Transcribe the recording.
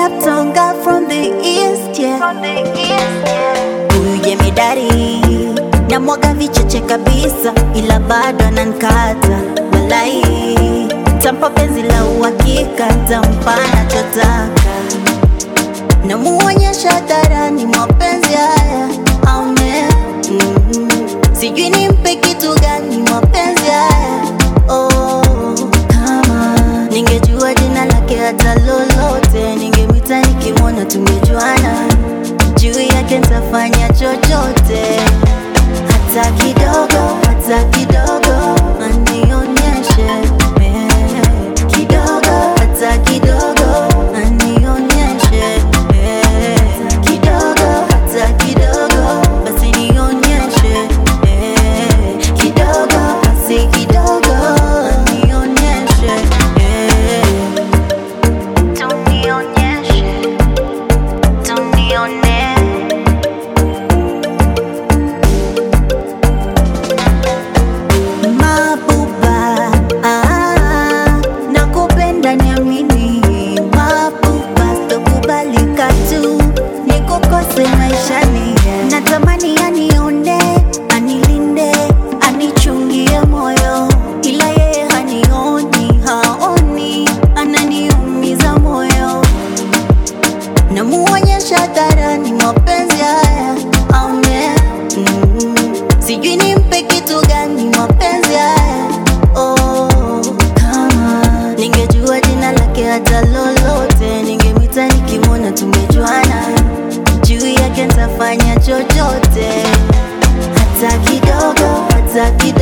uptown girl from the east, yeah. Huyu jemedari na mwaga vicheche kabisa, ila bado ananikata. Walai tampa penzi la uhakika, tampa nachotaka. Na muonyesha hadharani mapenzi haya ame sijui nimpe kitu gani mapenzi haya. Oh, kama ningejua jina lake hata lolote, ningemwita nikimwona tungejuana. Juu yake nitafanya chochote, hata kidogo, hata kidogo anionyeshe kidogo, hata kidogo anionyeshe kidogo, hata kidogo basi nionyeshe kidogo, basi kidogo anionyeshe tunionyeshe, tunione. Mabuba, nakupenda niamini. Mabuba, sitokubalika tu nikukose maishani. Natamani anione, anilinde, anichungie moyo, ila yeye hanioni, haoni, ananiumiza moyo. Namuonyesha hadharani mapenzi haya ame sijui nimpe kitu gani mapenzi haya. Oh, kama ningejua jina lake hata lolote, ningemwita nikimwona tungejuana. Juu yake nitafanya chochote, hata kidogo, hata kidogo